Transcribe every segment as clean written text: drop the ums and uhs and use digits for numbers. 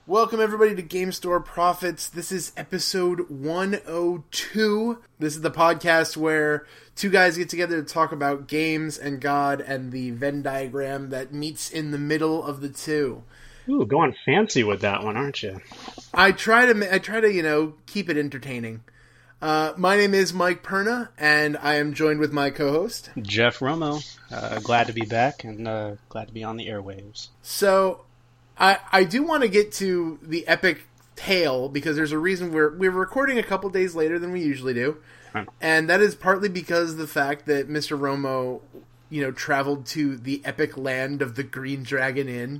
Welcome everybody to Game Store Profits. This is episode 102. This is the podcast where two guys get together to talk about games and God and the Venn diagram that meets in the middle of the two. Ooh, going fancy with that one, aren't you? I try to keep it entertaining. My name is Mike Perna, and I am joined with my co-host Jeff Romo. Glad to be back and glad to be on the airwaves. So, I do want to get to the epic tale because there's a reason we're recording a couple days later than we usually do, and that is partly because of the fact that Mr. Romo, traveled to the epic land of the Green Dragon Inn.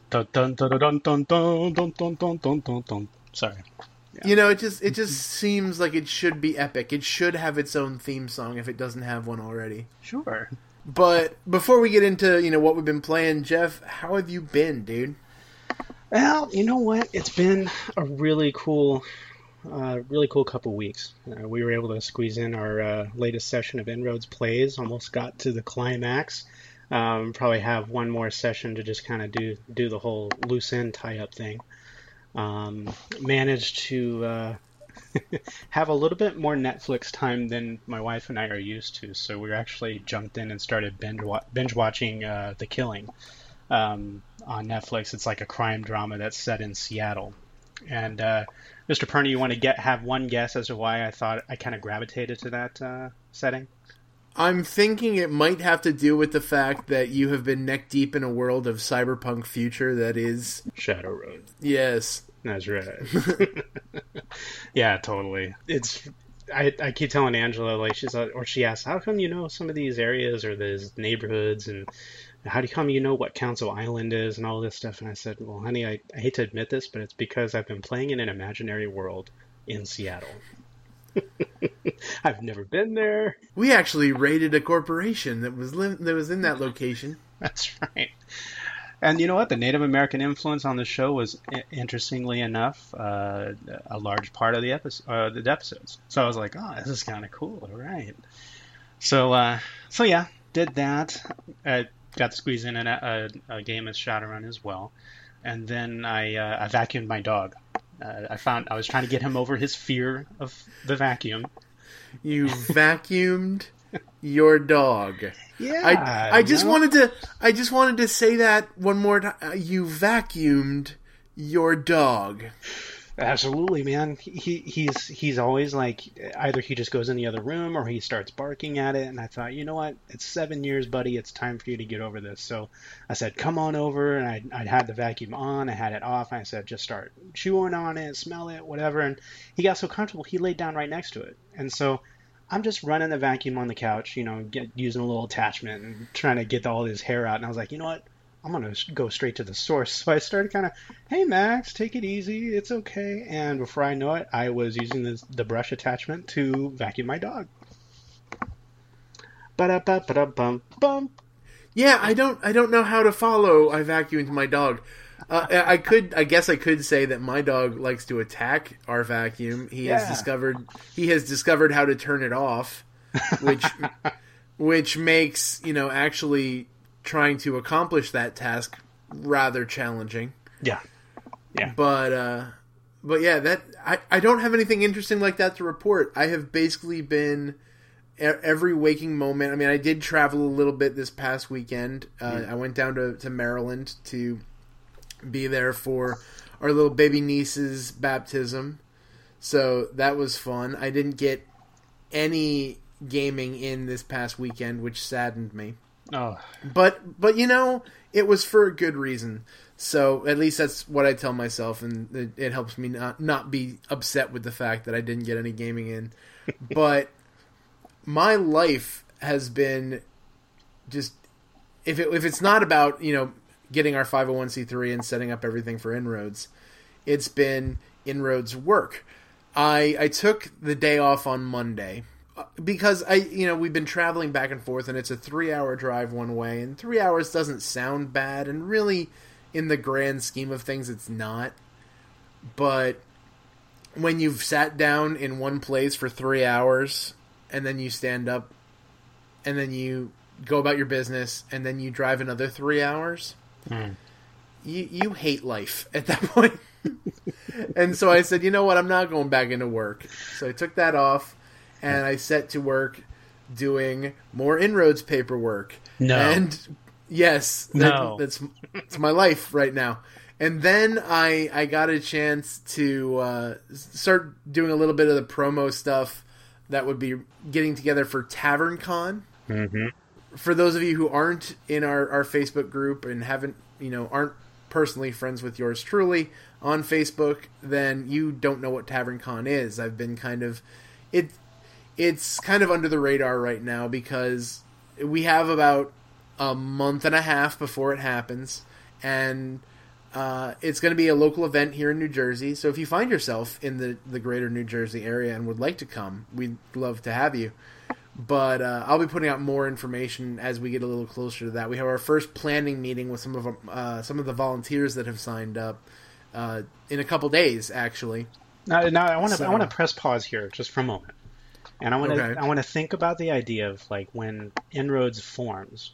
Sorry. Yeah. It just seems like it should be epic. It should have its own theme song if it doesn't have one already. Sure. But before we get into, what we've been playing, Jeff, how have you been, dude? Well, you know what? It's been a really cool couple weeks. We were able to squeeze in our latest session of Inroads Plays. Almost got to the climax. Probably have one more session to just kind of do the whole loose end tie-up thing. Managed to have a little bit more Netflix time than my wife and I are used to, so we actually jumped in and started binge watching The Killing on Netflix. It's like a crime drama that's set in Seattle. And Mr. Perny, you want to have one guess as to why I thought I kind of gravitated to that setting? I'm thinking it might have to do with the fact that you have been neck deep in a world of cyberpunk future that is Shadowrun. Yes. That's right. Yeah, totally. I keep telling Angela, like, she asks, how come you know some of these areas or these neighborhoods, and how do you come you know what Council Island is and all this stuff? And I said, well, honey, I hate to admit this, but it's because I've been playing in an imaginary world in Seattle. I've never been there. We actually raided a corporation that was in that location. That's right. And you know what? The Native American influence on the show was, interestingly enough, a large part of the episodes. So I was like, oh, this is kind of cool. All right. So yeah, did that. Got to squeeze in a game of Shadowrun as well. And then I vacuumed my dog. I was trying to get him over his fear of the vacuum. You vacuumed your dog. Yeah. I just wanted to say that one more time. You vacuumed your dog. Absolutely, man. He's always like, either he just goes in the other room or he starts barking at it. And I thought, you know what? It's 7 years, buddy. It's time for you to get over this. So I said, come on over. And I'd had the vacuum on. I had it off. And I said, just start chewing on it, smell it, whatever. And he got so comfortable, he laid down right next to it. And so I'm just running the vacuum on the couch, using a little attachment and trying to get all his hair out. And I was like, you know what? I'm going to go straight to the source. So I started kind of, hey, Max, take it easy. It's okay. And before I know it, I was using the brush attachment to vacuum my dog. Ba-da-ba-ba-da-bum-bum. Yeah, I don't know how to follow I vacuumed my dog. I guess I could say that my dog likes to attack our vacuum. He has discovered how to turn it off, which makes, actually trying to accomplish that task rather challenging. Yeah. But yeah, I don't have anything interesting like that to report. I have basically been every waking moment. I mean, I did travel a little bit this past weekend. I went down to Maryland to be there for our little baby niece's baptism. So that was fun. I didn't get any gaming in this past weekend, which saddened me. Oh. But it was for a good reason. So at least that's what I tell myself, and it helps me not be upset with the fact that I didn't get any gaming in. But my life has been just, if it's not about, getting our 501c3 and setting up everything for Inroads, it's been Inroads work. I took the day off on Monday because we've been traveling back and forth, and it's a 3-hour drive one way, and 3 hours doesn't sound bad, and really, in the grand scheme of things, it's not. But when you've sat down in one place for 3 hours, and then you stand up, and then you go about your business, and then you drive another 3 hours, you hate life at that point. And so I said, you know what, I'm not going back into work. So I took that off, and I set to work doing more Inroads paperwork. No. And yes, that's my life right now. And then I got a chance to start doing a little bit of the promo stuff that would be getting together for TavernCon. Mm-hmm. For those of you who aren't in our Facebook group and aren't personally friends with yours truly on Facebook, then you don't know what TavernCon is. I've been it's kind of under the radar right now because we have about a month and a half before it happens, and it's going to be a local event here in New Jersey. So if you find yourself in the greater New Jersey area and would like to come, we'd love to have you. But I'll be putting out more information as we get a little closer to that. We have our first planning meeting with some of the volunteers that have signed up in a couple days, actually. Now I want to press pause here just for a moment, and I want to think about the idea of like when Inroads formed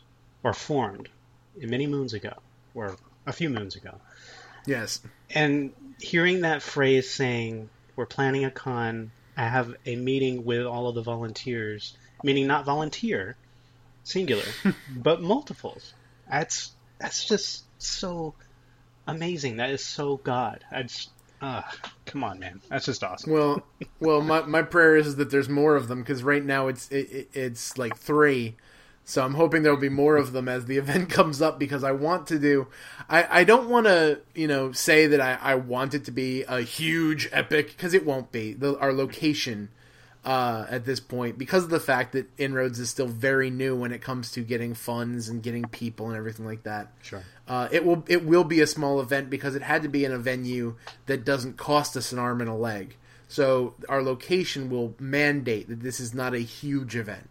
many moons ago, or a few moons ago. Yes. And hearing that phrase saying, "We're planning a con. I have a meeting with all of the volunteers," meaning not volunteer, singular, but multiples. That's just so amazing. That is so God. Come on, man. That's just awesome. Well, my prayer is that there's more of them, because right now it's like 3. So I'm hoping there'll be more of them as the event comes up, because I want to do... I don't want to, say that I want it to be a huge epic, because it won't be. Our location at this point, because of the fact that Inroads is still very new when it comes to getting funds and getting people and everything like that. Sure. It will be a small event because it had to be in a venue that doesn't cost us an arm and a leg. So our location will mandate that this is not a huge event.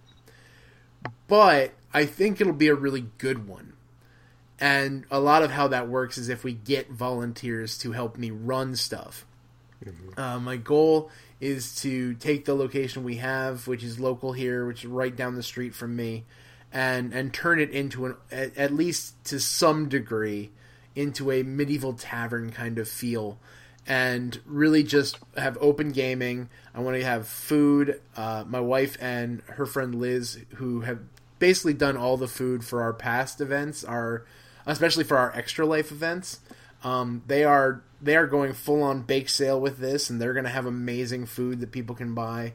But I think it'll be a really good one. And a lot of how that works is if we get volunteers to help me run stuff. Mm-hmm. My goal is to take the location we have, which is local here, which is right down the street from me, and turn it into at least to some degree, into a medieval tavern kind of feel. And really just have open gaming. I want to have food. My wife and her friend Liz, who have basically done all the food for our past events, especially for our Extra Life events, they are going full on bake sale with this, and they're going to have amazing food that people can buy.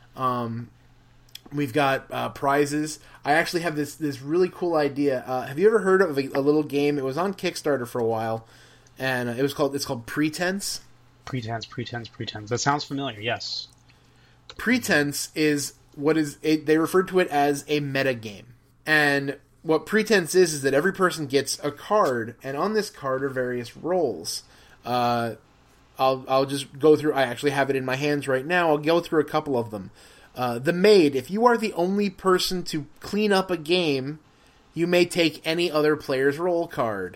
We've got prizes. I actually have this really cool idea. Have you ever heard of a little game? It was on Kickstarter for a while. And it's called Pretense. Pretense. That sounds familiar, yes. Pretense is they refer to it as a meta game. And what Pretense is that every person gets a card, and on this card are various roles. I'll just go through, I actually have it in my hands right now, I'll go through a couple of them. The maid, if you are the only person to clean up a game, you may take any other player's role card.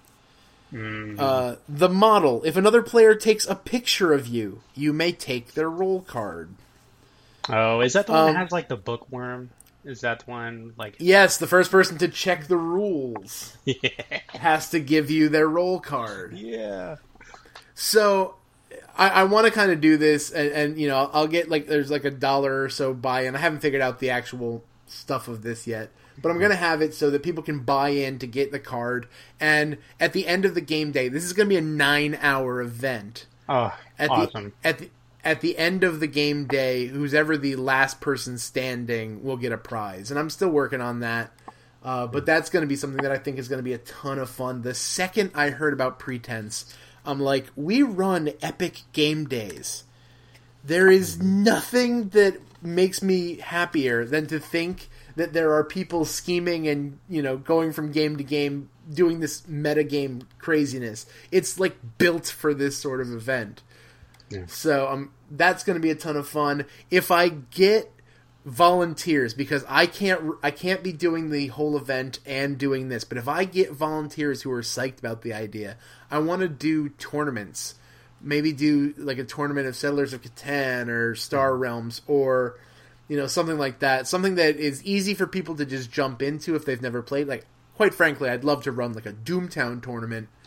The model. If another player takes a picture of you, you may take their role card. Oh, is that the one that has like the bookworm? Is that the one like? Yes, the first person to check the rules has to give you their role card. Yeah. So I want to kind of do this, and I'll get there's like $1 or so buy-in. I haven't figured out the actual stuff of this yet. But I'm going to have it so that people can buy in to get the card. And at the end of the game day, this is going to be a 9-hour event. Oh, awesome. At the end of the game day, who's ever the last person standing will get a prize. And I'm still working on that. But that's going to be something that I think is going to be a ton of fun. The second I heard about Pretense, I'm like, we run epic game days. There is nothing that makes me happier than to think that there are people scheming and, going from game to game, doing this metagame craziness. It's like built for this sort of event. Yeah. So that's going to be a ton of fun. If I get volunteers, because I can't be doing the whole event and doing this, but if I get volunteers who are psyched about the idea, I want to do tournaments. Maybe do like a tournament of Settlers of Catan or Star Realms, or something like that. Something that is easy for people to just jump into if they've never played. Like, quite frankly, I'd love to run like a Doomtown tournament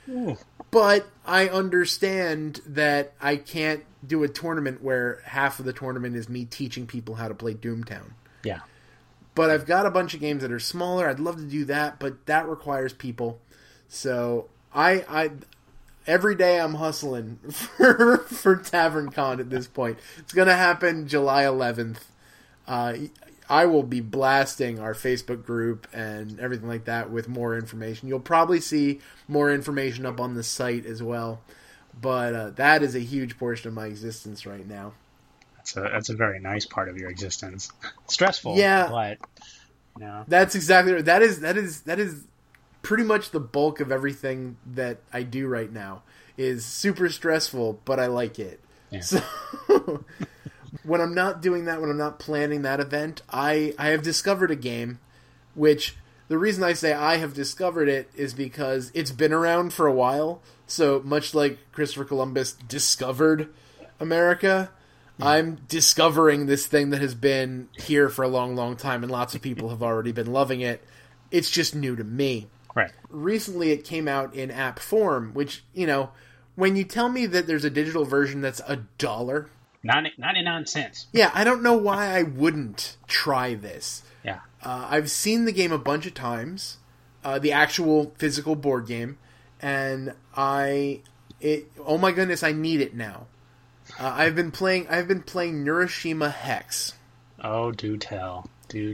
Ooh. But I understand that I can't do a tournament where half of the tournament is me teaching people how to play Doomtown. Yeah. But I've got a bunch of games that are smaller. I'd love to do that, but that requires people. So I every day I'm hustling for Tavern Con at this point. It's going to happen July 11th. I will be blasting our Facebook group and everything like that with more information. You'll probably see more information up on the site as well. But that is a huge portion of my existence right now. That's a very nice part of your existence. Stressful, yeah, but you know. That's exactly right. That is pretty much the bulk of everything that I do right now. Is super stressful, but I like it. Yeah. So when I'm not doing that, when I'm not planning that event, I have discovered a game, which the reason I say I have discovered it is because it's been around for a while. So much like Christopher Columbus discovered America, I'm discovering this thing that has been here for a long, long time, and lots of people have already been loving it. It's just new to me. Right. Recently it came out in app form, which, you know, when you tell me that there's a digital version that's $1... 99 cents. Yeah, I don't know why I wouldn't try this. Yeah. I've seen the game a bunch of times, the actual physical board game, and oh my goodness, I need it now. I've been playing Neuroshima Hex. Oh, do tell.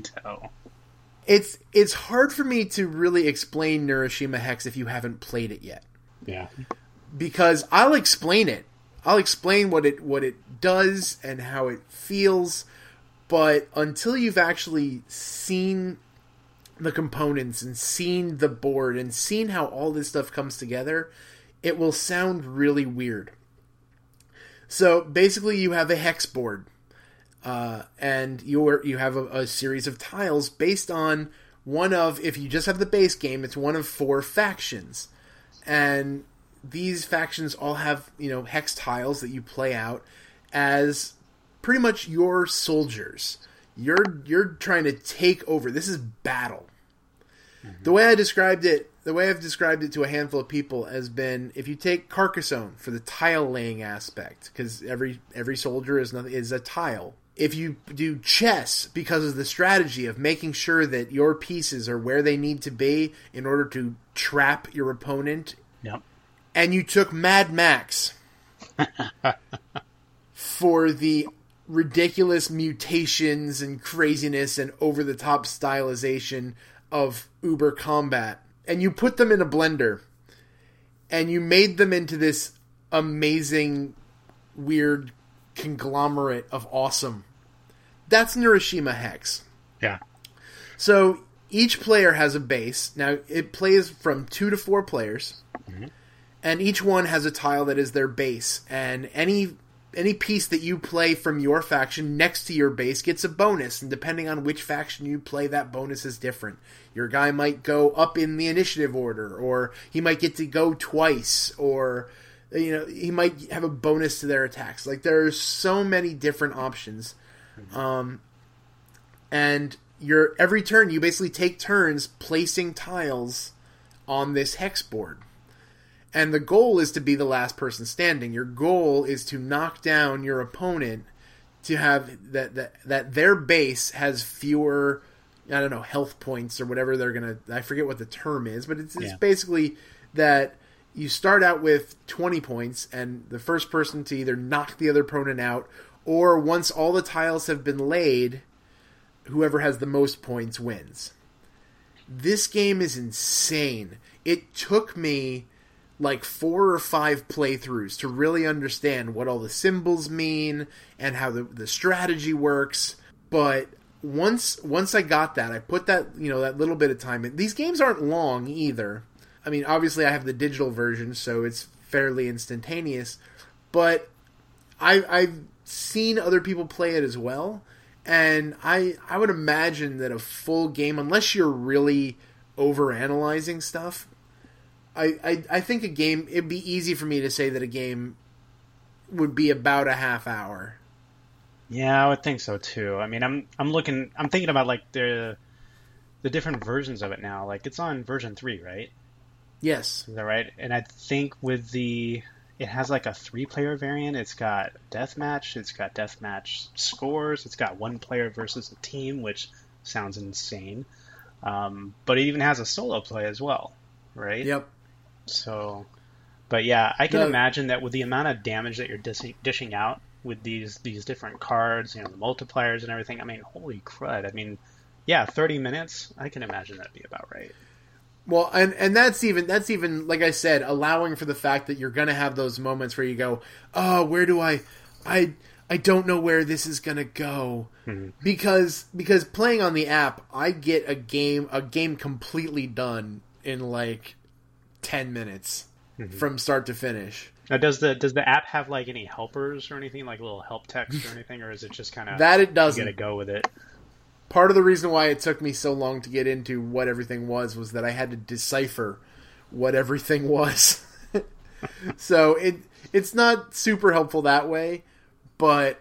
It's hard for me to really explain Neuroshima Hex if you haven't played it yet. Yeah. Because I'll explain it. I'll explain what it does and how it feels, but until you've actually seen the components and seen the board and seen how all this stuff comes together, it will sound really weird. So basically you have a hex board, and you have a series of tiles based on if you just have the base game, it's one of 4 factions. And these factions all have, hex tiles that you play out as pretty much your soldiers. You're trying to take over. This is battle. Mm-hmm. The way I've described it to a handful of people has been, if you take Carcassonne for the tile laying aspect, because every soldier is a tile. If you do chess because of the strategy of making sure that your pieces are where they need to be in order to trap your opponent. Yep. And you took Mad Max for the ridiculous mutations and craziness and over-the-top stylization of Uber Combat, and you put them in a blender, and you made them into this amazing, weird conglomerate of awesome. That's Neuroshima Hex. Yeah. So each player has a base. Now, it plays from 2 to 4 players. Mm-hmm. And each one has a tile that is their base. And any piece that you play from your faction next to your base gets a bonus. And depending on which faction you play, that bonus is different. Your guy might go up in the initiative order, or he might get to go twice, or he might have a bonus to their attacks. Like, there's so many different options. And every turn, you basically take turns placing tiles on this hex board. And the goal is to be the last person standing. Your goal is to knock down your opponent to have that their base has fewer, I don't know, health points or whatever they're going to... I forget what the term is, but it's basically that you start out with 20 points, and the first person to either knock the other opponent out, or once all the tiles have been laid, whoever has the most points wins. This game is insane. It took me like 4 or 5 playthroughs to really understand what all the symbols mean and how the strategy works. But once I got that, I put that that little bit of time in. These games aren't long either. I mean, obviously I have the digital version, so it's fairly instantaneous. But I've seen other people play it as well, and I would imagine that a full game, unless you're really overanalyzing stuff, I think a game, it'd be easy for me to say that a game would be about a half hour. Yeah, I would think so too. I mean, I'm thinking about like the different versions of it now. Like, it's on version 3, right? Yes. Is that right? And I think it has like a 3-player variant. It's got deathmatch. It's got deathmatch scores. It's got 1 player versus a team, which sounds insane. But it even has a solo play as well, right? Yep. So, but yeah, I can No. imagine that with the amount of damage that you're dishing out with these different cards, the multipliers and everything. I mean, holy crud! I mean, yeah, 30 minutes. I can imagine that'd be about right. Well, and that's even like I said, allowing for the fact that you're gonna have those moments where you go, oh, where do I don't know where this is gonna go, because playing on the app, I get a game completely done in like 10 minutes from start to finish. Now, does the app have like any helpers or anything, like little help text or anything, or is it just kind of That it doesn't. You gotta go with it? Part of the reason why it took me so long to get into what everything was that I had to decipher what everything was. So it's not super helpful that way, but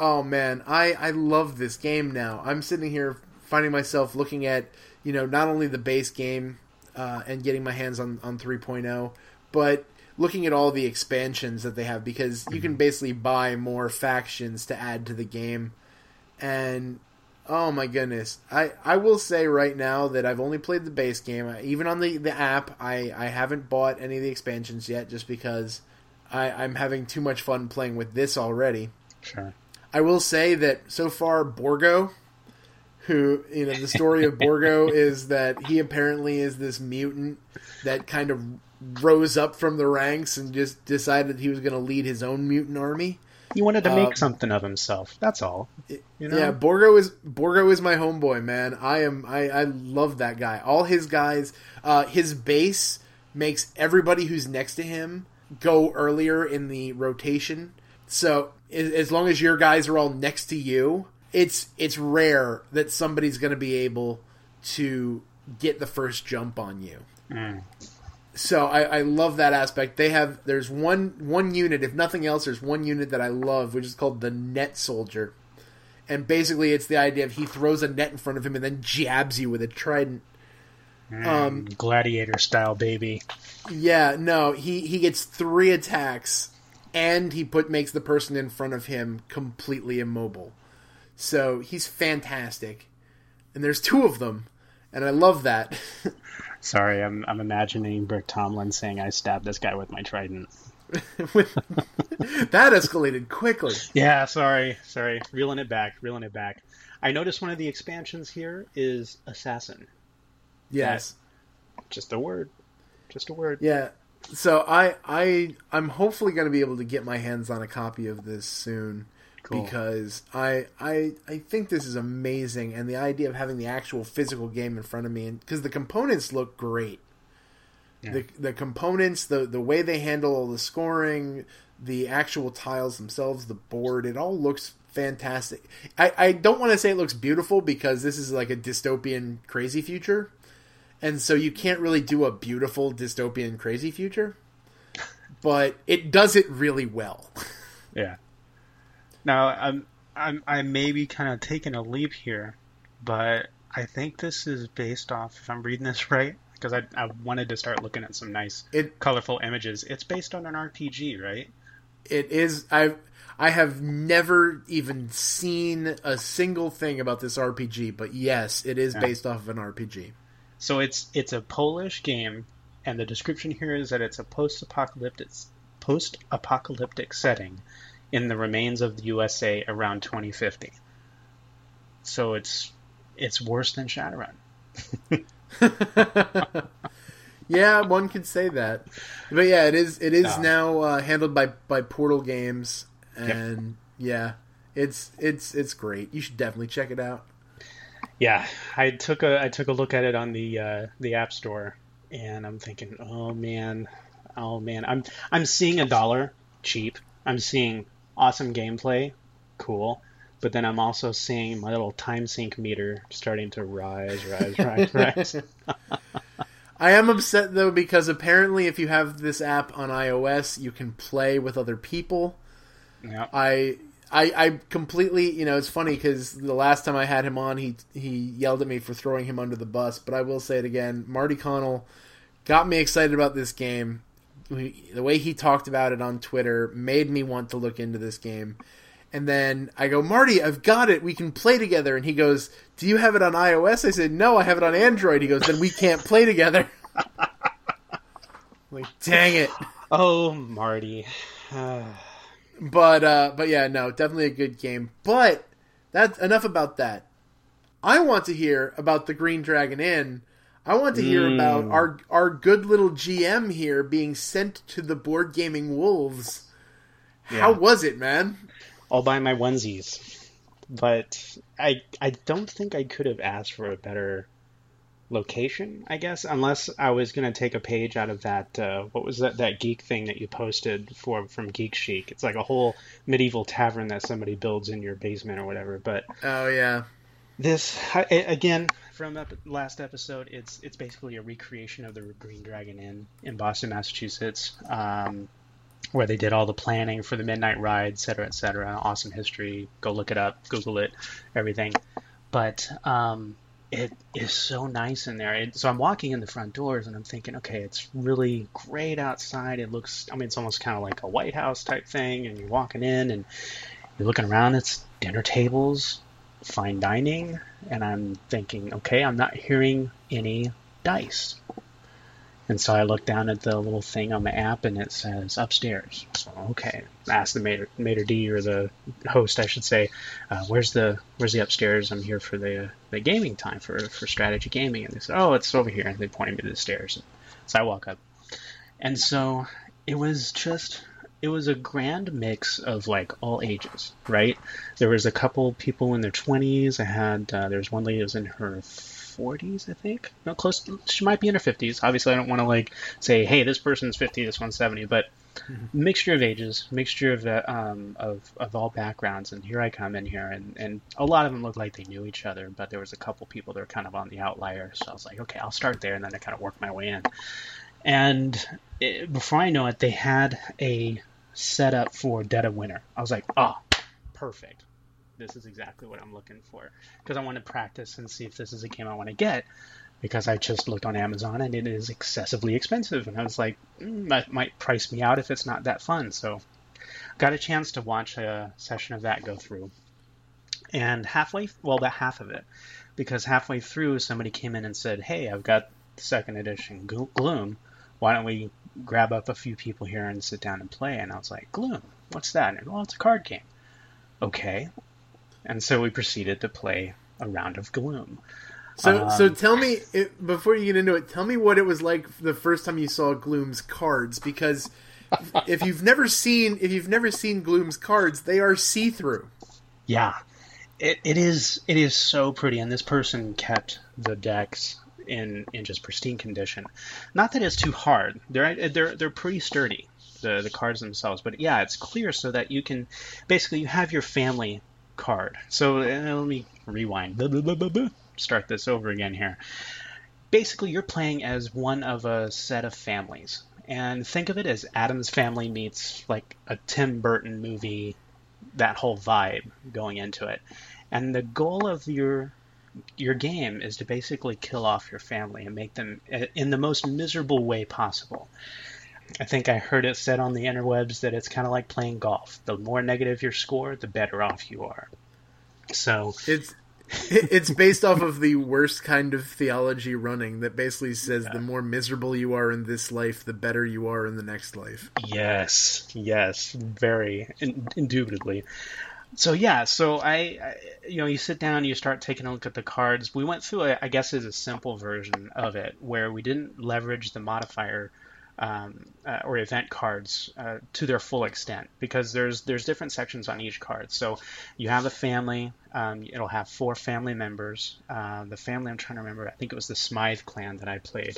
I love this game now. I'm sitting here finding myself looking at, not only the base game and getting my hands on 3.0, but looking at all the expansions that they have, because you can basically buy more factions to add to the game. And oh my goodness. I will say right now that I've only played the base game. Even on the app, I haven't bought any of the expansions yet, just because I'm having too much fun playing with this already. Sure. I will say that so far, Borgo, who, the story of Borgo is that he apparently is this mutant that kind of rose up from the ranks and just decided he was going to lead his own mutant army. He wanted to make something of himself. That's all. Yeah, Borgo is my homeboy, man. I love that guy. All his guys, his base makes everybody who's next to him go earlier in the rotation. So as long as your guys are all next to you, it's rare that somebody's going to be able to get the first jump on you. So I love that aspect. There's one unit, if nothing else, there's one unit that I love, which is called the Net Soldier. And basically it's the idea of he throws a net in front of him and then jabs you with a trident. Gladiator style, baby. Yeah, no, he gets 3 attacks, and he makes the person in front of him completely immobile. So he's fantastic. And there's 2 of them, and I love that. Sorry, I'm imagining Brick Tomlin saying, "I stabbed this guy with my trident." That escalated quickly. Yeah, sorry. Reeling it back. I noticed one of the expansions here is Assassin. Yes. Just a word. Yeah. So I'm hopefully going to be able to get my hands on a copy of this soon. Cool. Because I think this is amazing, and the idea of having the actual physical game in front of me, because the components look great. Yeah. The components, the way they handle all the scoring, the actual tiles themselves, the board, it all looks fantastic. I don't want to say it looks beautiful, because this is like a dystopian crazy future, and so you can't really do a beautiful dystopian crazy future, but it does it really well. Yeah. Now, I may be kind of taking a leap here, but I think this is based off, if I'm reading this right, because I wanted to start looking at some nice, colorful images. It's based on an RPG, right? It is. I have never even seen a single thing about this RPG, but yes, it is based off of an RPG. So it's a Polish game, and the description here is that it's a post-apocalyptic setting in the remains of the USA around 2050. So it's worse than Shadowrun. Yeah, one could say that. But yeah, it is now handled by Portal Games, and yeah, it's great. You should definitely check it out. Yeah, I took a look at it on the App Store, and I'm thinking, oh man, I'm seeing $1 cheap. I'm seeing awesome gameplay, cool, but then I'm also seeing my little time sync meter starting to rise. I am upset though, because apparently if you have this app on iOS, you can play with other people. Yeah. I completely, it's funny because the last time I had him on, he yelled at me for throwing him under the bus, but I will say it again, Marty Connell got me excited about this game. The way he talked about it on Twitter made me want to look into this game. And then I go, Marty, I've got it. We can play together. And he goes, do you have it on iOS? I said, no, I have it on Android. He goes, then we can't play together. Like, dang it. Oh, Marty. But yeah, no, definitely a good game. But that's enough about that. I want to hear about the Green Dragon Inn. I want to hear about our good little GM here being sent to the Board Gaming Wolves. How was it, man? All by my onesies. But I don't think I could have asked for a better location, I guess, unless I was going to take a page out of that, what was that geek thing that you posted from Geek Chic? It's like a whole medieval tavern that somebody builds in your basement or whatever. But oh, yeah. This, again, from last episode, it's basically a recreation of the Green Dragon Inn in Boston, Massachusetts, where they did all the planning for the Midnight Ride, et cetera, et cetera. Awesome history. Go look it up. Google it. Everything. But it is so nice in there. So I'm walking in the front doors, and I'm thinking, okay, it's really great outside. It looks, I mean, it's almost kind of like a White House type thing, and you're walking in, and you're looking around. It's dinner tables, fine dining, and I'm thinking, okay, I'm not hearing any dice. And so I look down at the little thing on the app, and it says upstairs. So, okay, I asked the maitre d', or the host, I should say, where's the upstairs? I'm here for the gaming time, for strategy gaming. And they said, oh, it's over here. And they pointed me to the stairs. So I walk up. And so it was a grand mix of like all ages, right? There was a couple people in their 20s. There was one lady who was in her 40s, I think. No, close. She might be in her 50s. Obviously, I don't want to like say, hey, this person's 50, this one's 70, but mixture of ages, mixture of all backgrounds. And here I come in here, and a lot of them looked like they knew each other, but there was a couple people that were kind of on the outlier. So I was like, okay, I'll start there, and then I kind of work my way in. And before I know it, they had a setup for Dead of Winter. I was like, oh, perfect. This is exactly what I'm looking for, because I want to practice and see if this is a game I want to get, because I just looked on Amazon and it is excessively expensive, and I was like, that might price me out if it's not that fun. So got a chance to watch a session of that go through, and about half of it, because halfway through somebody came in and said, hey, I've got the second edition Gloom, why don't we grab up a few people here and sit down and play? And I was like, Gloom, what's that? And well, it's a card game. Okay. And so we proceeded to play a round of Gloom. So tell me, before you get into it, tell me what it was like the first time you saw Gloom's cards, because if you've never seen Gloom's cards, they are see-through. Yeah, it is so pretty, and this person kept the decks in just pristine condition. Not that it's too hard; they're pretty sturdy, the cards themselves. But yeah, it's clear so that you can basically you have your family card. So let me rewind. Start this over again here. Basically, you're playing as one of a set of families, and think of it as Addams Family meets like a Tim Burton movie, that whole vibe going into it. And the goal of your game is to basically kill off your family and make them in the most miserable way possible. I think I heard it said on the interwebs that it's kind of like playing golf. The more negative your score, the better off you are. So it's based off of the worst kind of theology running that basically says the more miserable you are in this life, the better you are in the next life. Yes, very indubitably. So yeah, I you sit down, you start taking a look at the cards. We went through, I guess, is a simple version of it where we didn't leverage the modifier or event cards to their full extent, because there's different sections on each card. So you have a family, it'll have 4 family members. The family I'm trying to remember, I think it was the Smythe clan that I played.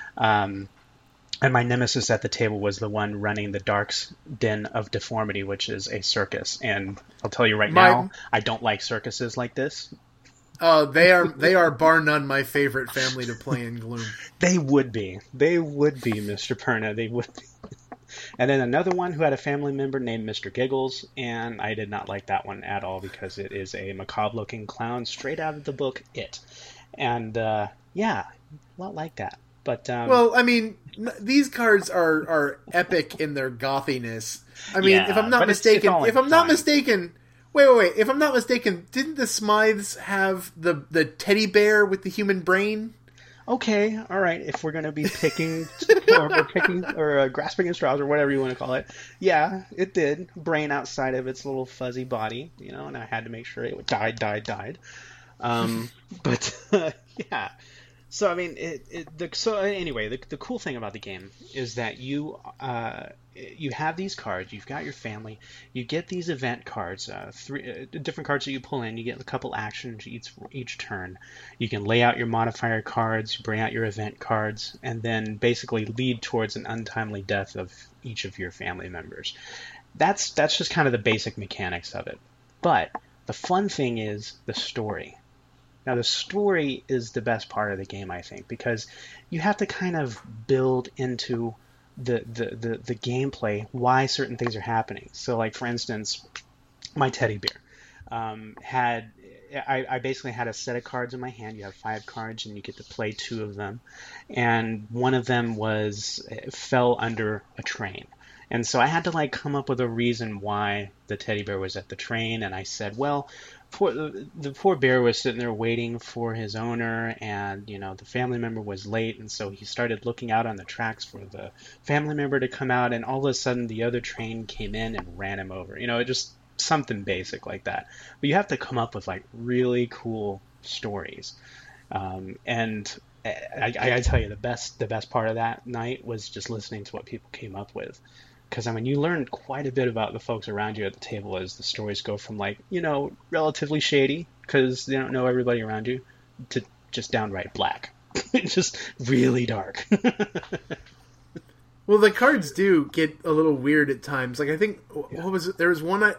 And my nemesis at the table was the one running the Dark's Den of Deformity, which is a circus. And I'll tell you right now, I don't like circuses like this. They are bar none my favorite family to play in Gloom. They would be, Mr. Perna. They would be. And then another one who had a family member named Mr. Giggles, and I did not like that one at all because it is a macabre-looking clown straight out of the book It. And yeah, a lot like that. But well, I mean, these cards are epic in their gothiness. I mean, Yeah, if I'm not but mistaken, it's all if I'm not fine. mistaken, wait. If I'm not mistaken, didn't the Smythes have the teddy bear with the human brain? okay, all right. If we're gonna be picking or grasping at straws or whatever you want to call it, yeah, it did. Brain outside of its little fuzzy body, and I had to make sure it died. But yeah. So I mean, anyway, the cool thing about the game is that you have these cards. You've got your family. You get these event cards, three different cards that you pull in. You get a couple actions each turn. You can lay out your modifier cards, bring out your event cards, and then basically lead towards an untimely death of each of your family members. That's just kind of the basic mechanics of it. But the fun thing is the story. Now, the story is the best part of the game, I think, because you have to kind of build into the gameplay why certain things are happening. So, like, for instance, my teddy bear I basically had a set of cards in my hand. You have 5 cards, and you get to play 2 of them. And one of them fell under a train. And so I had to, like, come up with a reason why the teddy bear was at the train. And I said, well, the poor bear was sitting there waiting for his owner, and the family member was late, and so he started looking out on the tracks for the family member to come out, and all of a sudden the other train came in and ran him over. Just something basic like that. But you have to come up with like really cool stories, and I tell you, the best part of that night was just listening to what people came up with. Because, I mean, you learn quite a bit about the folks around you at the table as the stories go from, like, relatively shady, because they don't know everybody around you, to just downright black. Just really dark. Well, the cards do get a little weird at times. Like, I think, what was it? There was one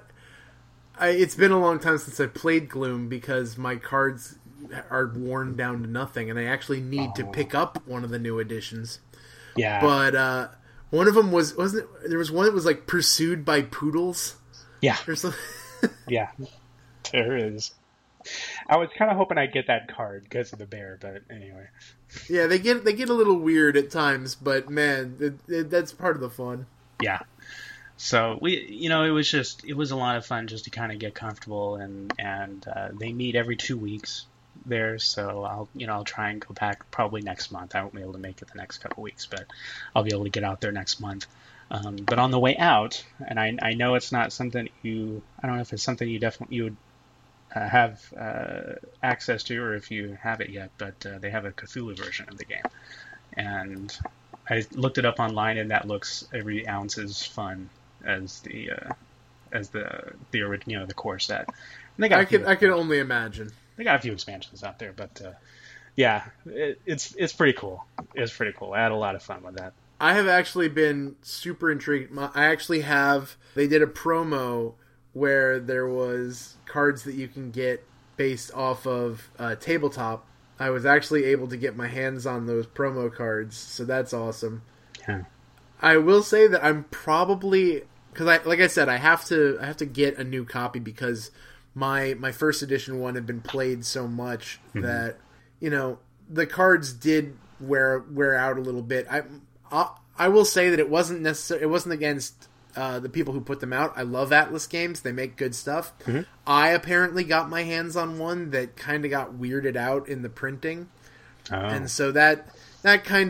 it's been a long time since I played Gloom, because my cards are worn down to nothing, and I actually need to pick up one of the new editions. Yeah. But, one of them wasn't it? There was one that was like pursued by poodles. Yeah. Or something. Yeah. There is. I was kind of hoping I'd get that card because of the bear, but anyway. Yeah, they get a little weird at times, but man, that's part of the fun. Yeah. So it was a lot of fun just to kind of get comfortable, and they meet every 2 weeks there, so I'll try and go back probably next month. I won't be able to make it the next couple weeks, but I'll be able to get out there next month. But on the way out, and I know it's not something I don't know if it's something you would have access to, or if you have it yet, but they have a Cthulhu version of the game, and I looked it up online, and that looks every ounce as fun as the original, the core set. And I could only imagine. They got a few expansions out there, but yeah, it's pretty cool. It's pretty cool. I had a lot of fun with that. I have actually been super intrigued. They did a promo where there was cards that you can get based off of tabletop. I was actually able to get my hands on those promo cards, so that's awesome. Yeah. I will say that I'm probably, because like I said, I have to get a new copy, because my first edition one had been played so much that the cards did wear out a little bit. I will say that it wasn't against the people who put them out. I love Atlas Games; they make good stuff. Mm-hmm. I apparently got my hands on one that kind of got weirded out in the printing, and so that kind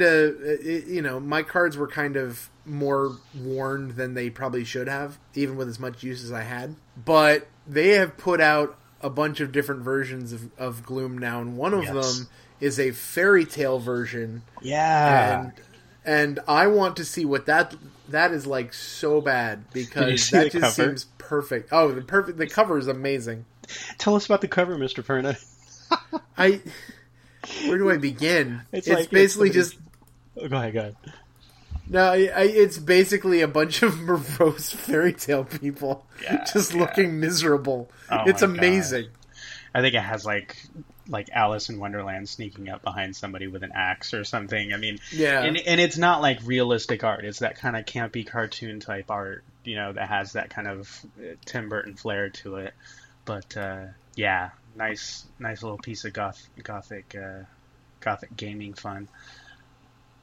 of my cards were kind of more worn than they probably should have, even with as much use as I had. But they have put out a bunch of different versions of Gloom now, and one of them is a fairy tale version. Yeah. And I want to see what that is like so bad, because that just seems perfect. Oh, the cover is amazing. Tell us about the cover, Mr. Perna. Where do I begin? It's basically just... Go ahead. No, it's basically a bunch of morose fairy tale people looking miserable. Oh, it's amazing. God. I think it has like Alice in Wonderland sneaking up behind somebody with an axe or something. I mean, yeah. And it's not like realistic art. It's that kind of campy cartoon type art, that has that kind of Tim Burton flair to it. But yeah, nice little piece of gothic gaming fun.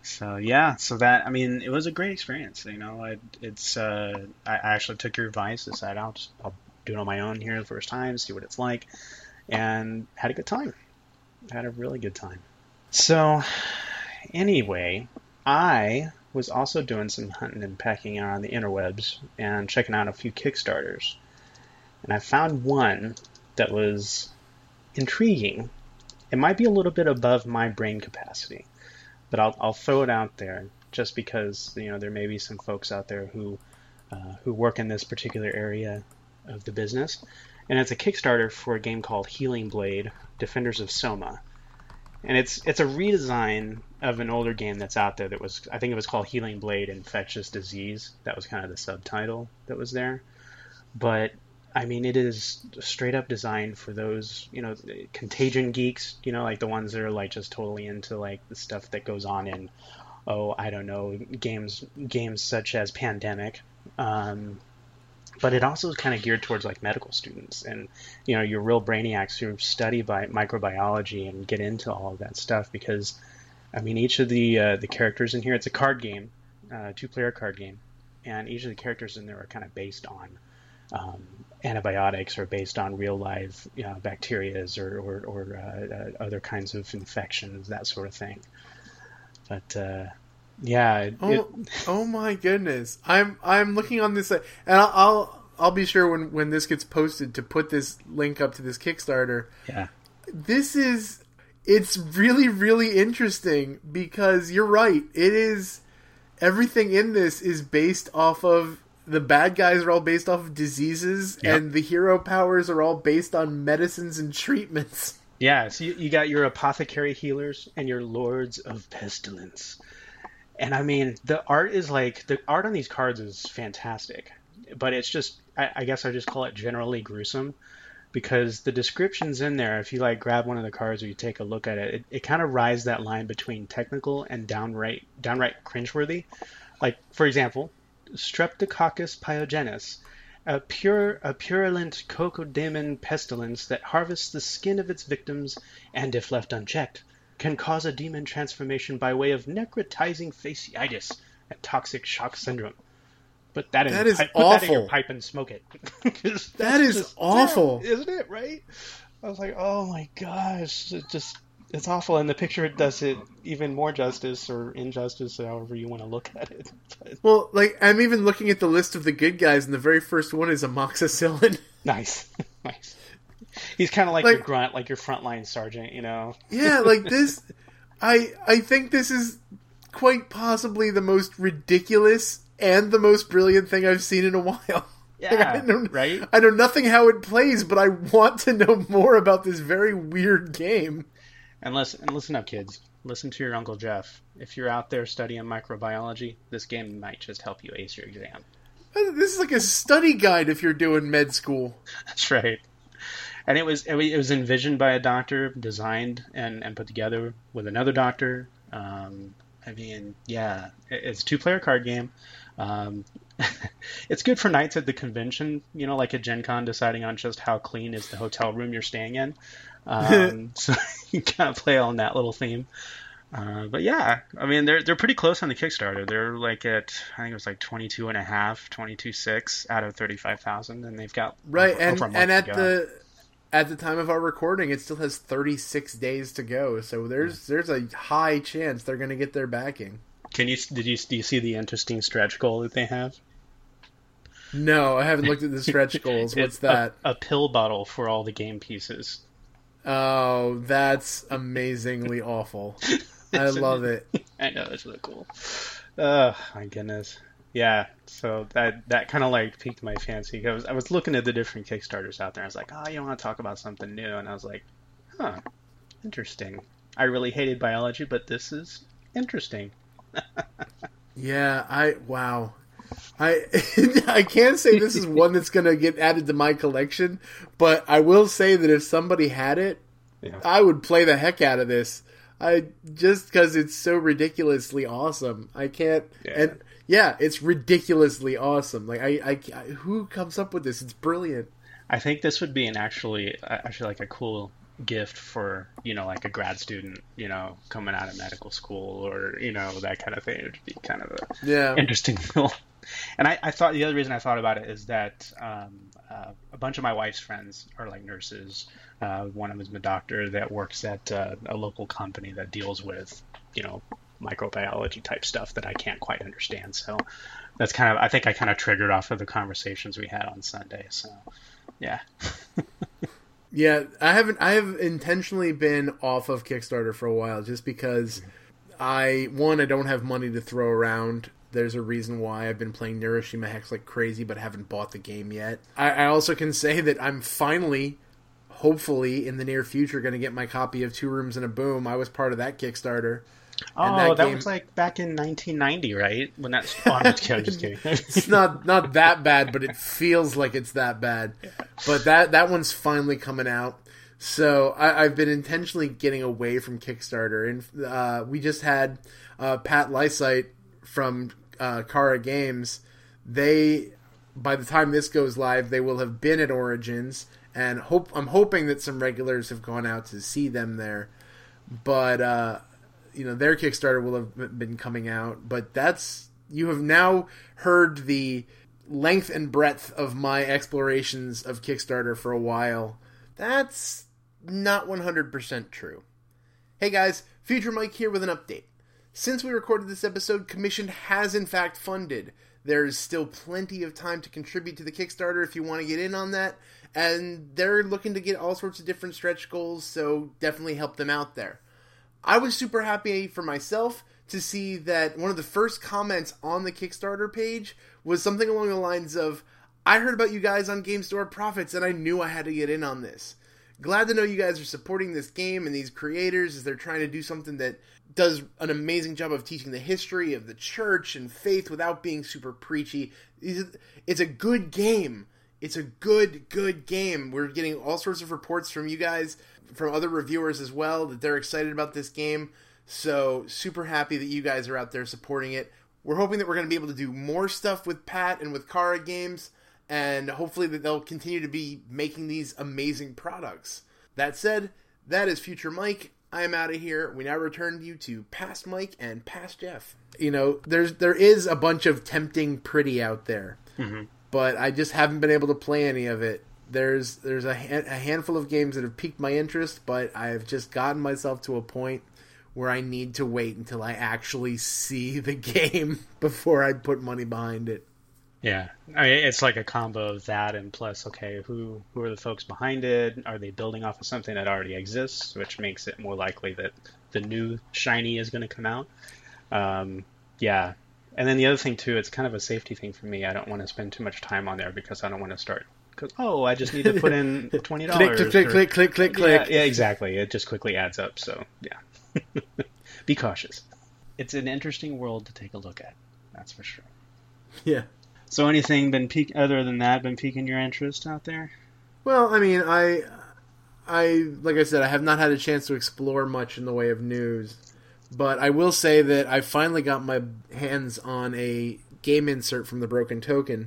So yeah, so that I mean, it was a great experience. You know, I actually took your advice, decided I'll do it on my own here the first time, see what it's like, and had a good time. Had a really good time. So anyway, I was also doing some hunting and pecking around the interwebs and checking out a few Kickstarters, and I found one that was intriguing. It might be a little bit above my brain capacity, but I'll throw it out there just because there may be some folks out there who work in this particular area of the business, and it's a Kickstarter for a game called Healing Blade: Defenders of Soma, and it's a redesign of an older game that's out there that was, I think it was called Healing Blade: Infectious Disease. That was kind of the subtitle that was there, but I mean, it is straight up designed for those, contagion geeks, like the ones that are like just totally into like the stuff that goes on in, I don't know, games such as Pandemic. But it also is kind of geared towards like medical students and, your real brainiacs who study microbiology and get into all of that stuff because, I mean, each of the characters in here, it's a card game, 2-player card game, and each of the characters in there are kind of based on antibiotics or based on real life bacterias or other kinds of infections, that sort of thing. But yeah. Oh my goodness! I'm looking on this, and I'll be sure when this gets posted to put this link up to this Kickstarter. Yeah. It's really, really interesting because you're right. It is, everything in this is based off of, the bad guys are all based off of diseases, yep, and the hero powers are all based on medicines and treatments. Yeah, so you got your apothecary healers and your lords of pestilence. And I mean, the art on these cards is fantastic, but it's just, I guess I just call it generally gruesome, because the descriptions in there, if you like grab one of the cards or you take a look at it, it kind of rides that line between technical and downright cringeworthy. Like, for example, Streptococcus pyogenes, a purulent cocodamon pestilence that harvests the skin of its victims and, if left unchecked, can cause a demon transformation by way of necrotizing fasciitis and toxic shock syndrome. Put that in your pipe and smoke it. That is awful, terrible, isn't it? Right? I was like, oh my gosh, it's awful, and the picture does it even more justice or injustice, however you want to look at it. But... Well, like, I'm even looking at the list of the good guys, and the very first one is amoxicillin. Nice. He's kind of like your grunt, like your frontline sergeant, Yeah, like this. I think this is quite possibly the most ridiculous and the most brilliant thing I've seen in a while. Yeah, right? I know nothing how it plays, but I want to know more about this very weird game. And listen up, kids. Listen to your Uncle Jeff. If you're out there studying microbiology, this game might just help you ace your exam. This is like a study guide if you're doing med school. That's right. And it was envisioned by a doctor, designed and put together with another doctor. I mean, yeah, it's a 2-player card game. It's good for nights at the convention, like a Gen Con, deciding on just how clean is the hotel room you're staying in. So you kind of play on that little theme. But yeah, I mean, they're pretty close on the Kickstarter. They're like at, I think it was like 22.5, 22.6 out of 35,000, and they've got right. over a month and to go. At the time of our recording, it still has 36 days to go. So there's a high chance they're going to get their backing. Do you see the interesting stretch goal that they have? No, I haven't looked at the stretch goals. What's that? A pill bottle for all the game pieces. Oh, that's amazingly awful. I love it. I know, it's really cool. Oh, my goodness. Yeah, so that kind of like piqued my fancy. I was looking at the different Kickstarters out there. I was like, oh, you want to talk about something new? And I was like, huh, interesting. I really hated biology, but this is interesting. Yeah, wow. I can't say this is one that's going to get added to my collection, but I will say that if somebody had it, yeah, I would play the heck out of this. Just because it's so ridiculously awesome. I can't... Yeah. And yeah, it's ridiculously awesome. Like, I who comes up with this? It's brilliant. I think this would be actually like a cool gift for, like a grad student, coming out of medical school or, that kind of thing. It would be kind of a Yeah. interesting little. And I thought the other reason I thought about it is that a bunch of my wife's friends are like nurses. One of them is a doctor that works at a local company that deals with, microbiology type stuff that I can't quite understand. So that's I think I kind of triggered off of the conversations we had on Sunday. So yeah. Yeah, I have intentionally been off of Kickstarter for a while just because I don't have money to throw around. There's a reason why I've been playing Neuroshima Hex like crazy but haven't bought the game yet. I also can say that I'm finally, hopefully, in the near future going to get my copy of Two Rooms and a Boom. I was part of that Kickstarter. Oh, that was like back in 1990, right? When that's... Oh, I'm just kidding. It's not that bad, but it feels like it's that bad. Yeah. But that one's finally coming out. So I've been intentionally getting away from Kickstarter. And we just had Pat Lysite from Kara Games. By the time this goes live, they will have been at Origins. And I'm hoping that some regulars have gone out to see them there. But... their Kickstarter will have been coming out, but you have now heard the length and breadth of my explorations of Kickstarter for a while. That's not 100% true. Hey guys, Future Mike here with an update. Since we recorded this episode, Commission has in fact funded. There's still plenty of time to contribute to the Kickstarter if you want to get in on that, and they're looking to get all sorts of different stretch goals, so definitely help them out there. I was super happy for myself to see that one of the first comments on the Kickstarter page was something along the lines of, I heard about you guys on Game Store Profits and I knew I had to get in on this. Glad to know you guys are supporting this game and these creators as they're trying to do something that does an amazing job of teaching the history of the church and faith without being super preachy. It's a good game. It's a good game. We're getting all sorts of reports from you guys, from other reviewers as well, that they're excited about this game. So super happy that you guys are out there supporting it. We're hoping that we're going to be able to do more stuff with Pat and with Kara Games, and hopefully that they'll continue to be making these amazing products. That said, that is Future Mike. I am out of here. We now return you to Past Mike and Past Jeff. There is a bunch of tempting pretty out there, but I just haven't been able to play any of it. There's a handful of games that have piqued my interest, but I've just gotten myself to a point where I need to wait until I actually see the game before I put money behind it. Yeah, I mean, it's like a combo of that and plus, okay, who are the folks behind it? Are they building off of something that already exists, which makes it more likely that the new shiny is going to come out? Yeah, and then the other thing too, it's kind of a safety thing for me. I don't want to spend too much time on there because I don't want to start. Because I just need to put in $20. click. Yeah, exactly. It just quickly adds up. So yeah, be cautious. It's an interesting world to take a look at. That's for sure. Yeah. So anything other than that been piquing your interest out there? Well, I mean, I like I said, I have not had a chance to explore much in the way of news, but I will say that I finally got my hands on a game insert from the Broken Token,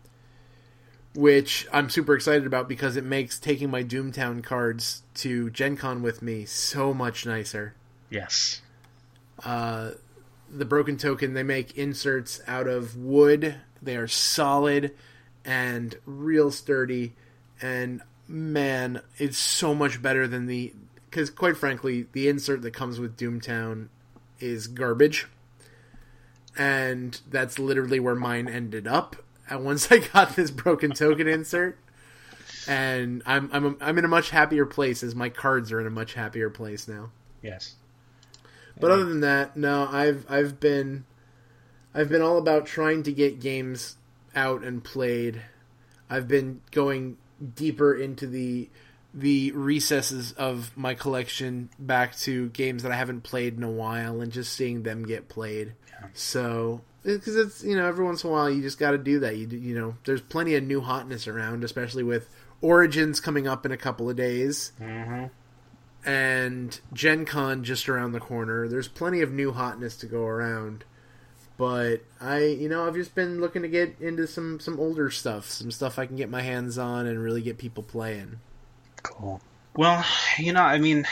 which I'm super excited about because it makes taking my Doomtown cards to Gen Con with me so much nicer. Yes. The Broken Token, they make inserts out of wood. They are solid and real sturdy, and man, it's so much better than because quite frankly, the insert that comes with Doomtown is garbage, and that's literally where mine ended up. And once I got this Broken Token insert, and I'm in a much happier place, as my cards are in a much happier place now. Yes. But other than that, no, I've been all about trying to get games out and played. I've been going deeper into the recesses of my collection, back to games that I haven't played in a while, and just seeing them get played. Yeah. So, because it's, every once in a while you just got to do that. There's plenty of new hotness around, especially with Origins coming up in a couple of days. Mm-hmm. And Gen Con just around the corner. There's plenty of new hotness to go around. But I've just been looking to get into some older stuff, some stuff I can get my hands on and really get people playing. Cool. Well, I mean,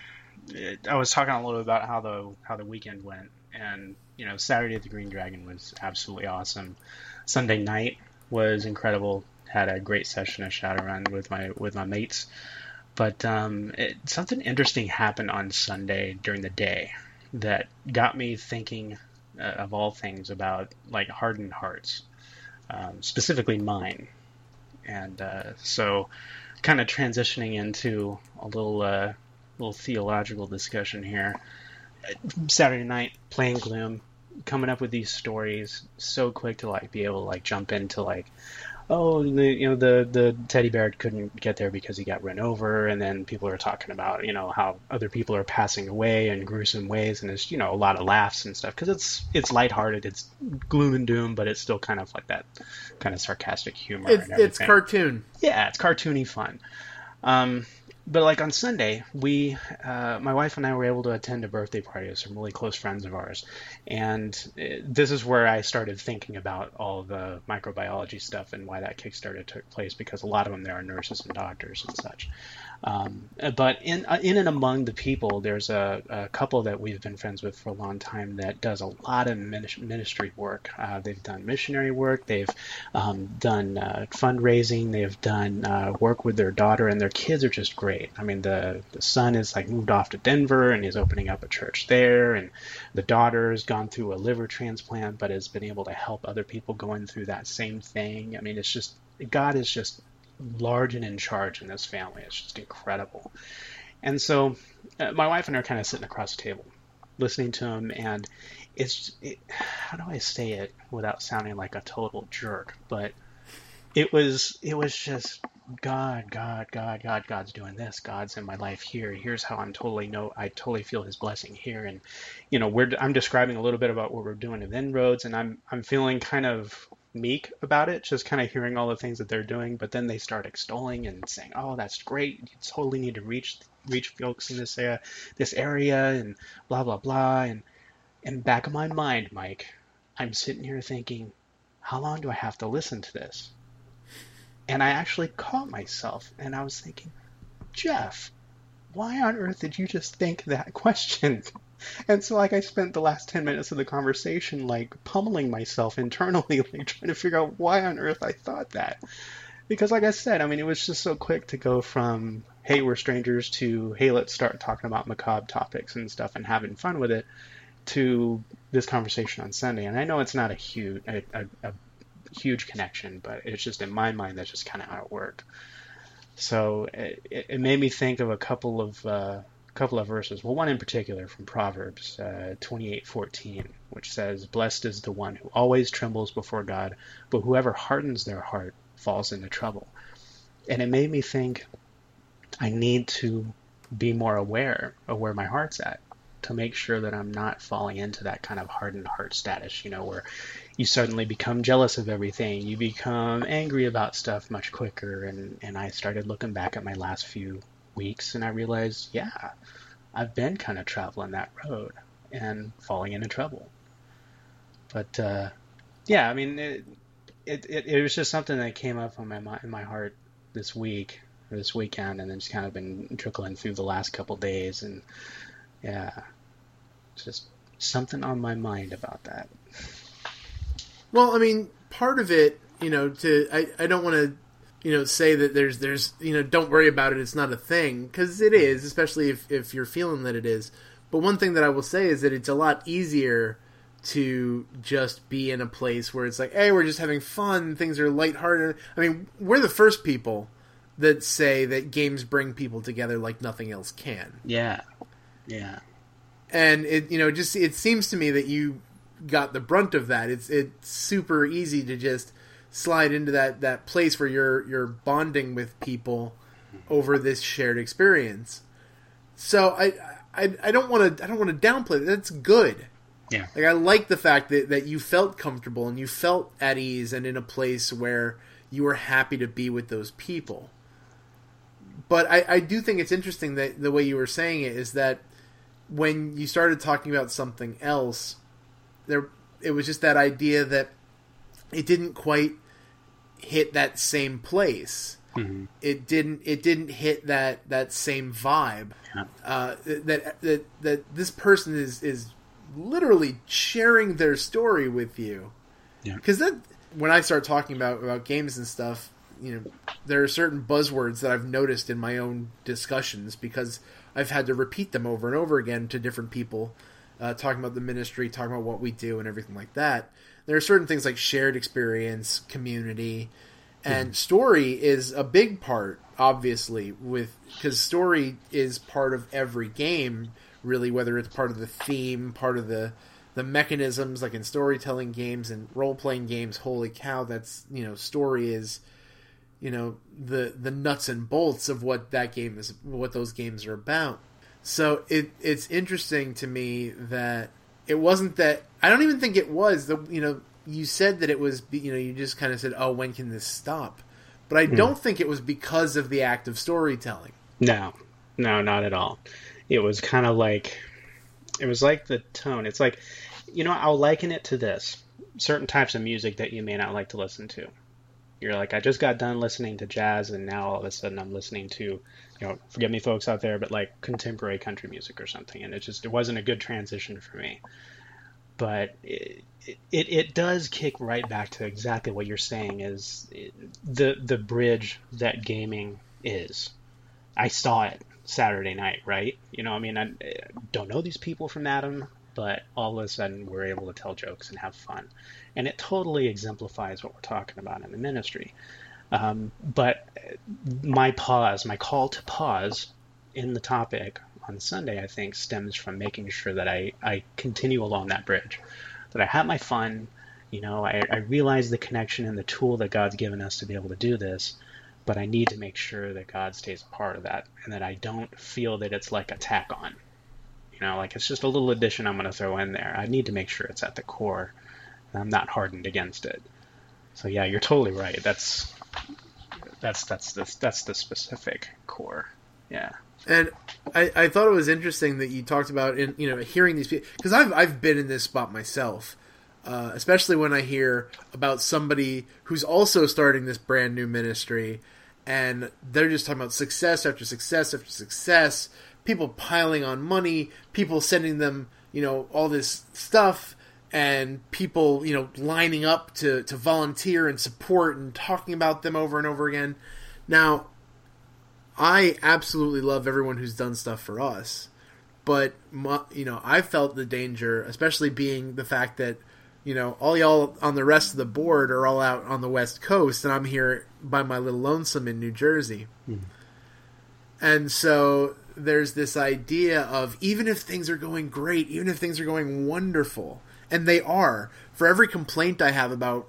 I was talking a little bit about how the weekend went, and Saturday at the Green Dragon was absolutely awesome. Sunday night was incredible. Had a great session of Shadowrun with my mates. But something interesting happened on Sunday during the day that got me thinking, of all things, about like hardened hearts, specifically mine. And so, kind of transitioning into a little theological discussion here. Saturday night, playing Gloom, coming up with these stories, so quick to like be able to like jump into like, oh, the teddy bear couldn't get there because he got run over, and then people are talking about how other people are passing away in gruesome ways, and it's a lot of laughs and stuff because it's lighthearted, it's gloom and doom, but it's still kind of like that kind of sarcastic humor. It's cartoon. Yeah, it's cartoony fun. But like on Sunday, my wife and I were able to attend a birthday party of some really close friends of ours. And this is where I started thinking about all the microbiology stuff and why that Kickstarter took place, because a lot of them there are nurses and doctors and such. But in and among the people, there's a couple that we've been friends with for a long time that does a lot of ministry work. They've done missionary work. They've done fundraising. They've done work with their daughter, and their kids are just great. I mean, the son is like moved off to Denver and is opening up a church there, and the daughter's gone through a liver transplant, but has been able to help other people going through that same thing. I mean, it's just, God is just large and in charge in this family. It's just incredible. And so my wife and I are kind of sitting across the table listening to him, and how do I say it without sounding like a total jerk, but it was just God's doing this. God's in my life here. Here's how I totally feel his blessing here. And I'm describing a little bit about what we're doing in Inroads, and I'm feeling kind of meek about it, just kind of hearing all the things that they're doing. But then they start extolling and saying, "Oh, that's great. You totally need to reach folks in this area, and blah blah blah." And in the back of my mind, Mike, I'm sitting here thinking, how long do I have to listen to this? And I actually caught myself, and I was thinking, Jeff, why on earth did you just think that question? And so like I spent the last 10 minutes of the conversation like pummeling myself internally, like trying to figure out why on earth I thought that. Because like I said, I mean, it was just so quick to go from, hey, we're strangers, to, hey, let's start talking about macabre topics and stuff and having fun with it, to this conversation on Sunday. And I know it's not a huge connection, but it's just in my mind that's just kind of how it worked. So it made me think of a couple of verses. Well, one in particular from Proverbs 28:14, which says, "Blessed is the one who always trembles before God, but whoever hardens their heart falls into trouble." And it made me think I need to be more aware of where my heart's at, to make sure that I'm not falling into that kind of hardened heart status, where you suddenly become jealous of everything, you become angry about stuff much quicker. And I started looking back at my last few weeks, and I realized, yeah, I've been kind of traveling that road and falling into trouble. But yeah, I mean, it was just something that came up in my heart this weekend, and then just kind of been trickling through the last couple days. And yeah, just something on my mind about that. Well, I mean, part of it, I don't want to, say that there's, don't worry about it, it's not a thing, because it is, especially if you're feeling that it is. But one thing that I will say is that it's a lot easier to just be in a place where it's like, hey, we're just having fun, things are lighthearted. I mean, we're the first people that say that games bring people together like nothing else can. Yeah. And it seems to me that you got the brunt of that. It's super easy to just slide into that place where you're bonding with people over this shared experience. So I don't want to downplay it. That's good. Yeah. Like, I like the fact that you felt comfortable and you felt at ease and in a place where you were happy to be with those people. But I do think it's interesting that the way you were saying it is that when you started talking about something else, it was just that idea that it didn't quite hit that same place. Mm-hmm. It didn't hit that same vibe. Yeah. That this person is literally sharing their story with you. Yeah. Because that, when I start talking about games and stuff, there are certain buzzwords that I've noticed in my own discussions because I've had to repeat them over and over again to different people, talking about the ministry, talking about what we do and everything like that. There are certain things like shared experience, community, and story is a big part, obviously, because story is part of every game, really, whether it's part of the theme, part of the mechanisms, like in storytelling games and role-playing games. Holy cow, that's, story is, the nuts and bolts of what that game is, what those games are about. So it's interesting to me that it wasn't that, I don't even think it was, you said that it was, you just kind of said, oh, when can this stop? But I don't think it was because of the act of storytelling. No, not at all. It was kind of like, it was like the tone. It's like, I'll liken it to this. Certain types of music that you may not like to listen to. You're like, I just got done listening to jazz, and now all of a sudden I'm listening to, forgive me folks out there, but like contemporary country music or something. And it wasn't a good transition for me. But it does kick right back to exactly what you're saying is the bridge that gaming is. I saw it Saturday night, right? I don't know these people from Adam, but all of a sudden we're able to tell jokes and have fun. And it totally exemplifies what we're talking about in the ministry. But my call to pause in the topic on Sunday, I think, stems from making sure that I continue along that bridge, that I have my fun. I realize the connection and the tool that God's given us to be able to do this, but I need to make sure that God stays a part of that and that I don't feel that it's like a tack on. Like it's just a little addition I'm going to throw in there. I need to make sure it's at the core and I'm not hardened against it. So yeah, you're totally right. That's the specific core. Yeah. And I thought it was interesting that you talked about hearing these people, because I've been in this spot myself, especially when I hear about somebody who's also starting this brand new ministry, and they're just talking about success after success after success, people piling on money, people sending them all this stuff, and people lining up to volunteer and support and talking about them over and over again. Now, I absolutely love everyone who's done stuff for us, but I felt the danger, especially being the fact that all y'all on the rest of the board are all out on the West Coast, and I'm here by my little lonesome in New Jersey. And so there's this idea of, even if things are going great, even if things are going wonderful, and they are, for every complaint I have about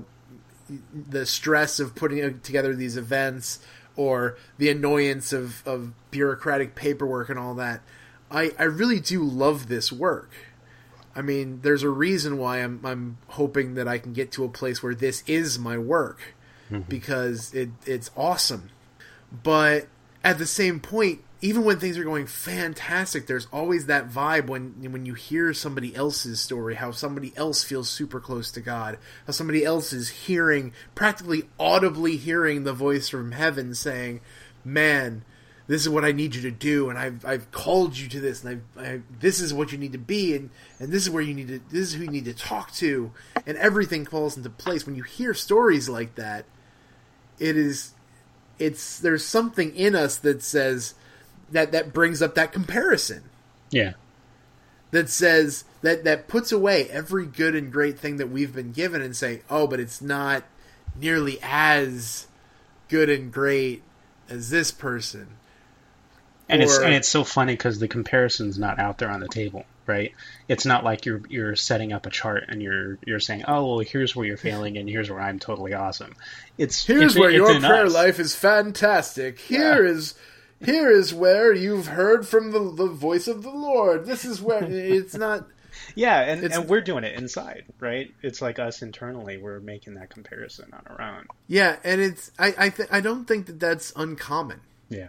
the stress of putting together these events, or the annoyance of bureaucratic paperwork and all that, I really do love this work. I mean, there's a reason why I'm hoping that I can get to a place where this is my work, because it's awesome. But at the same point, even when things are going fantastic, there's always that vibe when you hear somebody else's story, how somebody else feels super close to God, how somebody else is practically audibly hearing the voice from heaven saying, man, this is what I need you to do, and I've called you to this, and this is what you need to be, and this is where this is who you need to talk to, and everything falls into place. When you hear stories like that, there's something in us that says, that brings up that comparison. Yeah. That says, that puts away every good and great thing that we've been given and say, oh, but it's not nearly as good and great as this person. And it's so funny because the comparison's not out there on the table, right? It's not like you're setting up a chart and you're saying, oh, well, here's where you're failing and here's where I'm totally awesome. Here's where your prayer life is fantastic. Here is where you've heard from the voice of the Lord. This is where it's not. Yeah, and we're doing it inside, right? It's like us internally. We're making that comparison on our own. Yeah, and I don't think that that's uncommon. Yeah.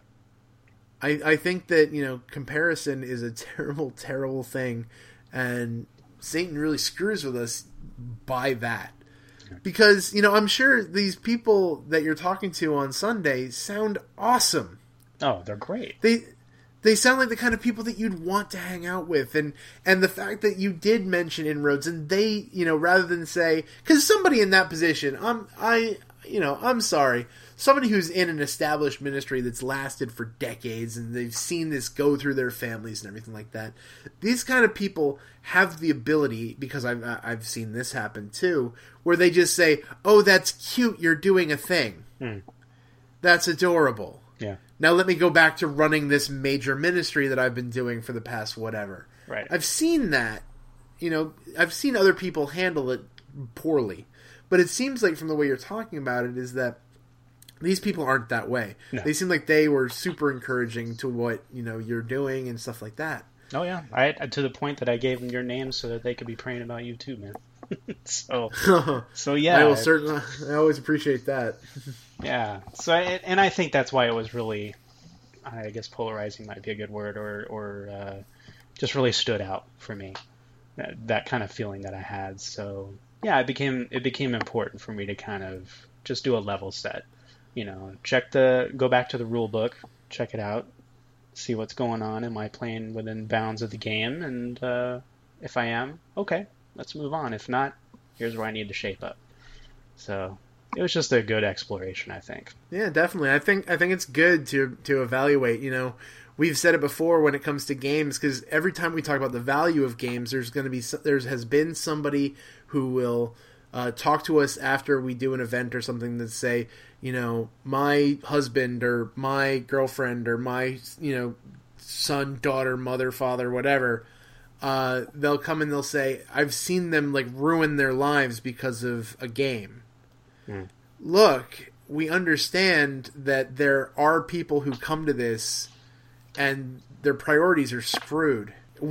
I think that, comparison is a terrible, terrible thing, and Satan really screws with us by that. Because, I'm sure these people that you're talking to on Sunday sound awesome. Oh, they're great. They sound like the kind of people that you'd want to hang out with. And the fact that you did mention Inroads, and they, rather than say... Because somebody in that position, I'm sorry. Somebody who's in an established ministry that's lasted for decades, and they've seen this go through their families and everything like that. These kind of people have the ability, because I've seen this happen too, where they just say, "Oh, that's cute, you're doing a thing. That's adorable. Yeah. Now let me go back to running this major ministry that I've been doing for the past whatever." Right. I've seen that. I've seen other people handle it poorly. But it seems like from the way you're talking about it is that these people aren't that way. No. They seem like they were super encouraging to what, you're doing and stuff like that. Oh, yeah. To the point that I gave them your name so that they could be praying about you too, man. so yeah. I always appreciate that. Yeah. So, and I think that's why it was really, I guess polarizing might be a good word, or just really stood out for me. That kind of feeling that I had. So, yeah, it became important for me to kind of just do a level set. Go back to the rule book, check it out, see what's going on. Am I playing within bounds of the game? And if I am, okay, let's move on. If not, here's where I need to shape up. So it was just a good exploration, I think. Yeah, definitely. I think it's good to evaluate. We've said it before when it comes to games, because every time we talk about the value of games, there has been somebody who will talk to us after we do an event or something that say, my husband or my girlfriend or my, son, daughter, mother, father, whatever, they'll come and they'll say, I've seen them ruin their lives because of a game. Look, we understand that there are people who come to this and their priorities are screwed.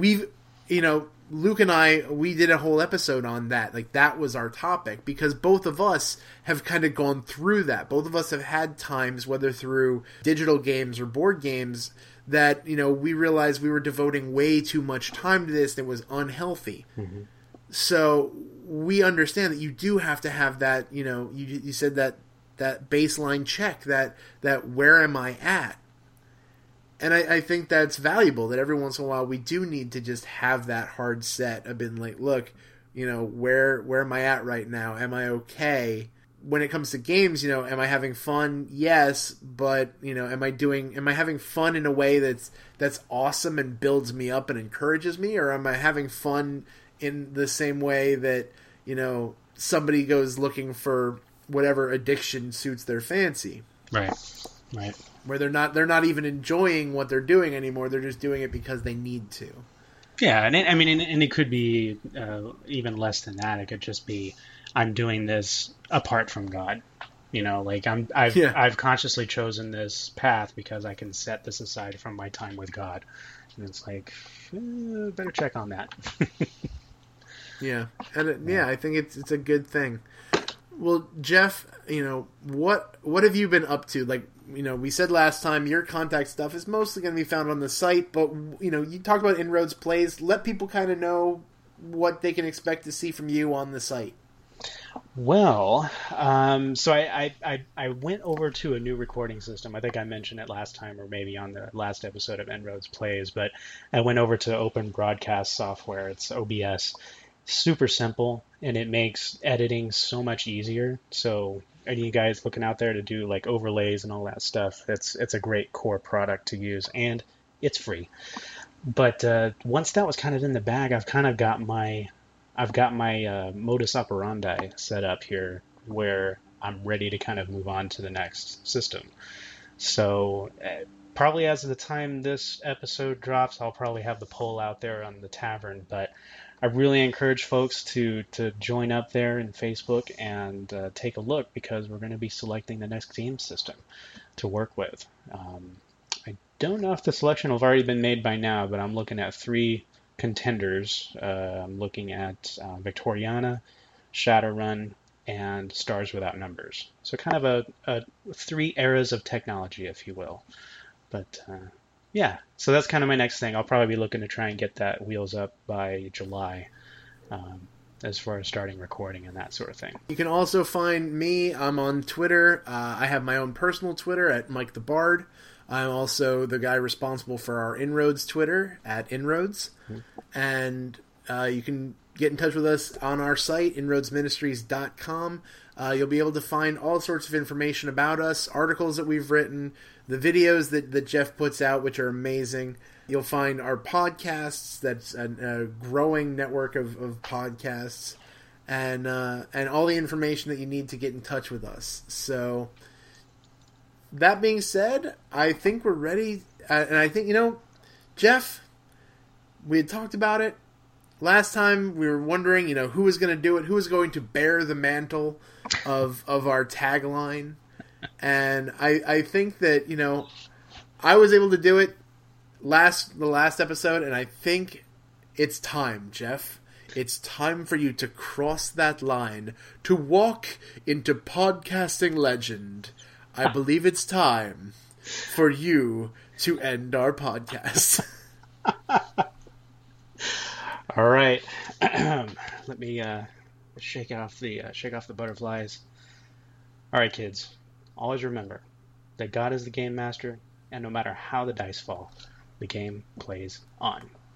Luke and I, we did a whole episode on that. That was our topic, because both of us have kind of gone through that. Both of us have had times, whether through digital games or board games, that, we realized we were devoting way too much time to this. That was unhealthy. Mm-hmm. So we understand that you do have to have that, you said that baseline check, that where am I at? And I think that's valuable, that every once in a while we do need to just have that hard set of being like, look, where am I at right now? Am I okay? When it comes to games, am I having fun? Yes, but, am I having fun in a way that's awesome and builds me up and encourages me? Or am I having fun in the same way that, somebody goes looking for whatever addiction suits their fancy? Right. Where they're not even enjoying what they're doing anymore. They're just doing it because they need to. Yeah, and it could be even less than that. It could just be, I'm doing this apart from God. I've consciously chosen this path because I can set this aside from my time with God. And it's better check on that. Yeah, and I think it's a good thing. Well, Jeff, what have you been up to? We said last time your contact stuff is mostly going to be found on the site, but, you talked about Inroads Plays. Let people kind of know what they can expect to see from you on the site. Well, so I went over to a new recording system. I think I mentioned it last time, or maybe on the last episode of Inroads Plays, but I went over to Open Broadcast Software. It's OBS. Super simple, and it makes editing so much easier. So any of you guys looking out there to do overlays and all that stuff, it's a great core product to use, and it's free. But once that was kind of in the bag, I've got my modus operandi set up here, where I'm ready to kind of move on to the next system. So probably as of the time this episode drops, I'll probably have the poll out there on the tavern, but I really encourage folks to join up there in Facebook and take a look, because we're going to be selecting the next game system to work with. I don't know if the selection will have already been made by now, but I'm looking at 3 contenders. I'm looking at Victoriana, Shadowrun, and Stars Without Numbers. So kind of a 3 eras of technology, if you will. But yeah, so that's kind of my next thing. I'll probably be looking to try and get that wheels up by July. as far as starting recording and that sort of thing. You can also find me. I'm on Twitter. I have my own personal Twitter at Mike the Bard. I'm also the guy responsible for our Inroads Twitter at Inroads. And you can get in touch with us on our site, inroadsministries.com. You'll be able to find all sorts of information about us, articles that we've written, the videos that Jeff puts out, which are amazing. You'll find our podcasts, that's a growing network of podcasts, and all the information that you need to get in touch with us. So, that being said, I think we're ready. And I think, Jeff, we had talked about it. Last time we were wondering, who was going to do it, who was going to bear the mantle of our tagline. And I think that, I was able to do it the last episode, and I think it's time, Jeff. It's time for you to cross that line, to walk into podcasting legend. I believe it's time for you to end our podcast. All right. Let me shake off the butterflies. All right, kids. Always remember that God is the game master, and no matter how the dice fall, the game plays on.